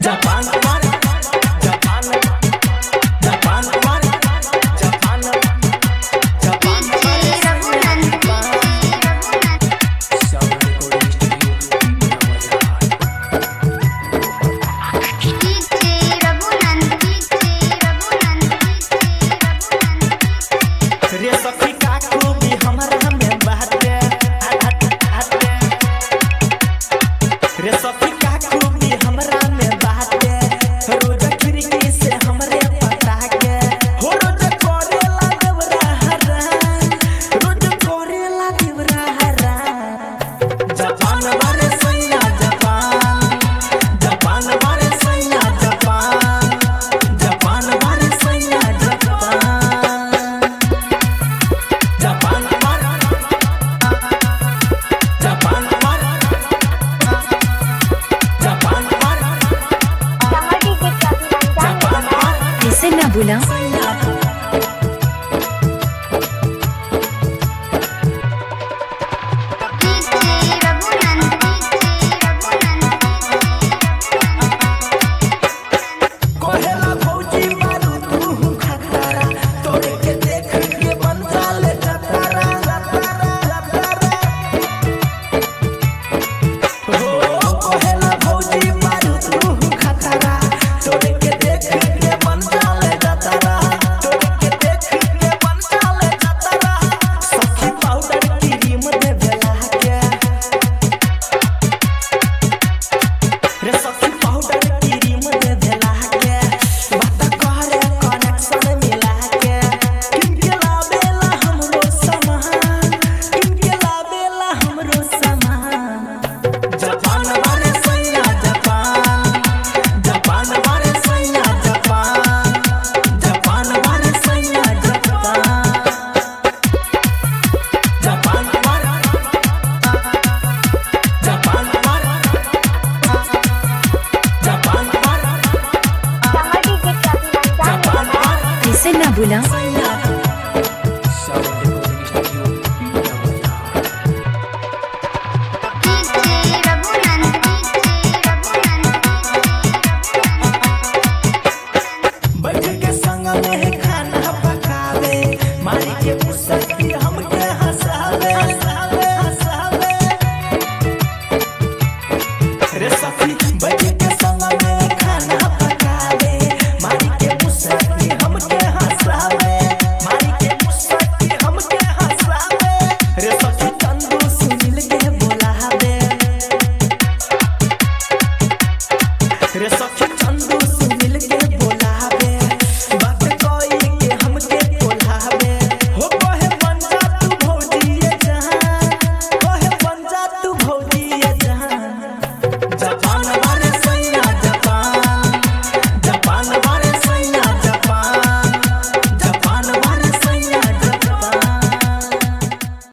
Japan Japan Japan Japan Japan रे सखी का खूबी हमरा में बाटे रे सखी का खूबी हमरा में बाटे रोज खिड़की से हमरे पता के हो रोज करेला देवरा हरा रोज करेला देवरा हरा जापान बारे सैया जापान बारे सैया जापान बारे सैया जापान कैसे ना बुला कोहेला भौजी मारू तू खतरा तोरे के देख के बन जाले जतरा हो कोहेला भौजी मारू तू खतरा तोरे के देख के बन जाले जतरा तोरे के देख के बन जाले जतरा सखी पाउडर क्रीम दे भेला के रे सखी पाउडर क्रीम दे भेला के बात करे कनेक्शन मिला के किनके लावेला हमरो सामान जापान बारे सैया जापान बारे सैया जापान बारे सैया जापान कैसे ना बुला बैठ के संग में खाना पकावे मारी के मुसकी हमके हंसावे रे सखी बैठ के संग में खाना पकावे मारी के मुसकी हमके हंसावे रे सखी चंदू सुनील के बोलावे रे सखी चंदू